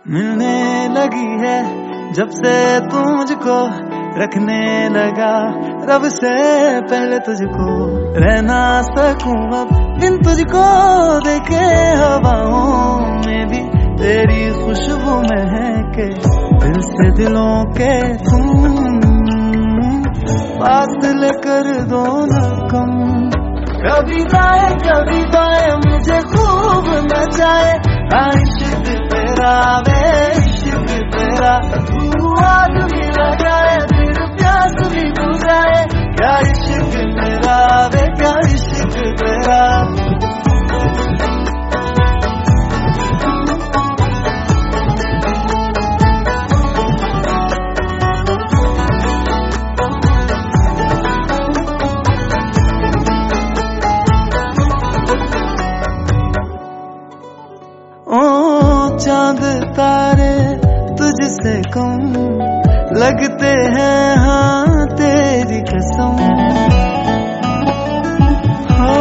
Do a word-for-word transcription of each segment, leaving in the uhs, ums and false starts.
मिलने लगी है जब से तू मुझको, रखने लगा रब से पहले तुझको। रह ना सकूं अब बिन तुझको देखे, हवाओं में भी तेरी खुशबू महके। दिल से दिलों के तुम फासले कर दो न कम। कभी दाएं कभी बाएं मुझे खूब नचाए, इश्क तेरा वे इश्क तेरा। तू आग भी लगाए फिर प्यास भी बुझाए, क्या इश्क तेरा वे क्या इश्क तेरा। चांद तारे तुझसे कम लगते हैं, हाँ तेरी कसम। हो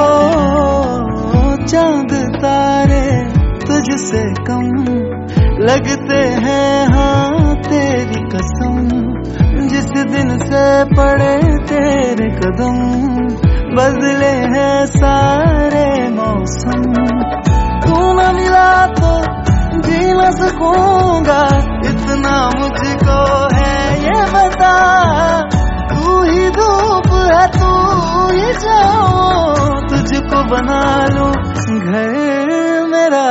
चांद तारे तुझसे कम लगते हैं, हाँ तेरी कसम। जिस दिन से पड़े तेरे कदम, बदले हैं सारे मौसम। तू न मिला तो जी न सकूंगा, इतना मुझको है ये बता। तू ही धूप है तू ही छाँव, तुझको बना लूं घर मेरा।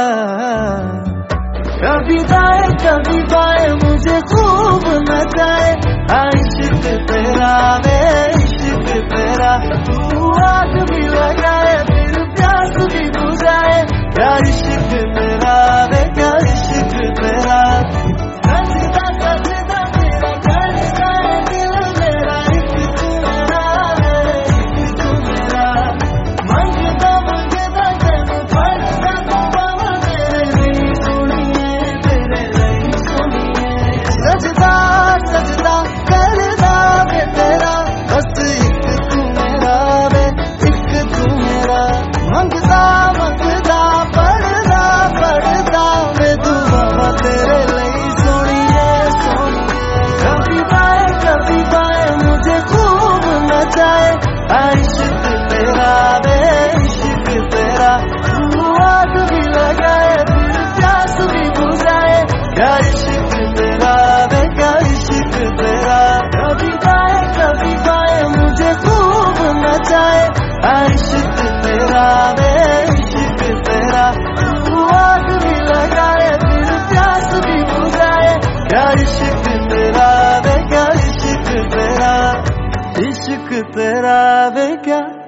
कभी दाएं कभी बाएं मुझे खूब नचाए, इश्क तेरा वे इश्क तेरा। तू आग भी लगाए फिर प्यास भी बुझाए, क्या इश्क तेरा वे क्या इश्क तेरा। सजदा सजदा तेरा कर जाए दिल मेरा, एक तू मेरा है एक तू मेरा। मंगदा मंगदा तेरे पड़दा बाबा मेरे लिए सुनिए, तेरे लिए सुनिए। सजदा सजदा करदा वे तेरा, बस एक तू मेरा वे एक तू मेरा। मंगदा मंगदा पड़दा पड़दा वे दुआ तेरे लिए सुनिए सुनिए। कभी बाएं कभी बाएं मुझे खूब नचाए, इश्क तेरा वे इश्क तेरा। तू आग भी लगाए फिर प्यास भी बुझाए, क्या इश्क तेरा वे क्या इश्क तेरा। कभी बाएं कभी बाएं मुझे खूब नचाए, इश्क तेरा वे इश्क तेरा। तू आग भी लगाए फिर प्यास भी बुझाए, क्या इश्क तेरा वे क्या इश्क तेरा। इश्क तेरा वे क्या